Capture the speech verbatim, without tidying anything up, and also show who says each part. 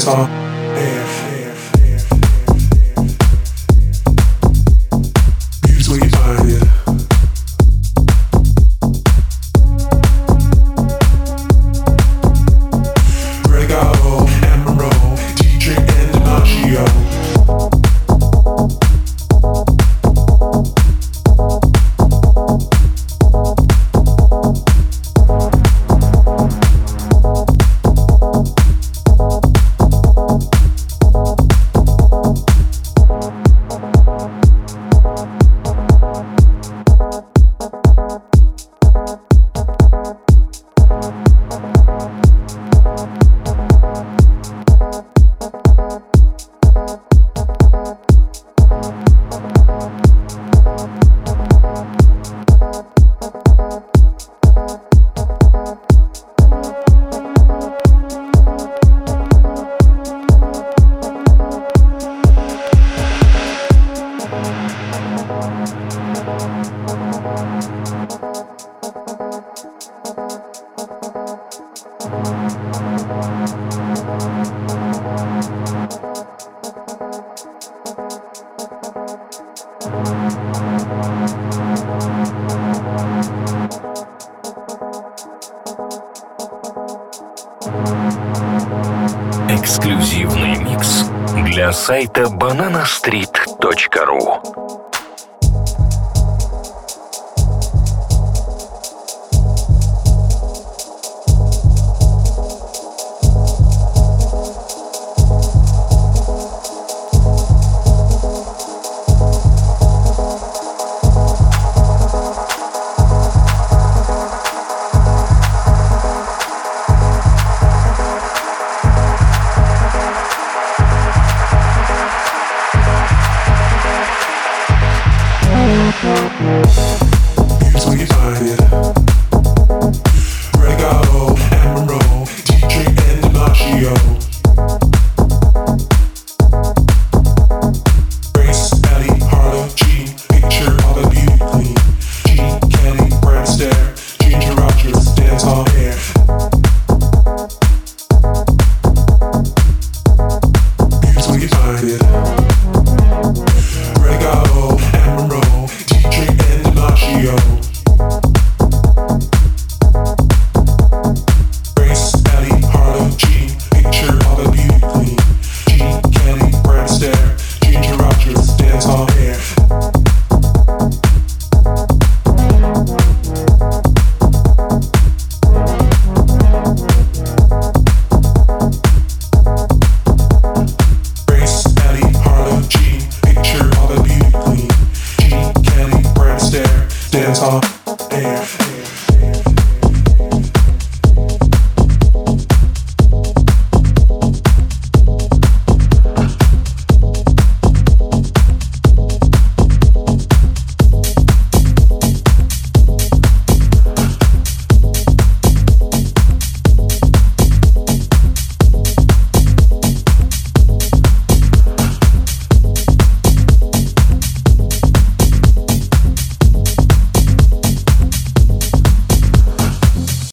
Speaker 1: hall. Yeah, yeah, yeah. Here's where you find it. Regalo and Monroe, D J and DiMaggio.
Speaker 2: Эксклюзивный микс для сайта банана стрит точка ру.
Speaker 1: Here's where you find it. Regalo and Monroe, D J and DiMaggio. Grace, Ellie, Harlow, Jean, picture all the beauty queen. Jean, Kelly, Brad Astaire, Ginger Rogers, dance hall hair. Here's where you find it. Regalo and Monroe, D J and DiMaggio. Grace, Ellie, Harlow, Jean, picture all the beauty queen. Jean, Kelly, Brad Astaire, Ginger Rogers, dance hall hair. Grace, Ellie, Harlow, Jean, picture all the beauty queen. Jean, Kelly, Brad Astaire, dance hall.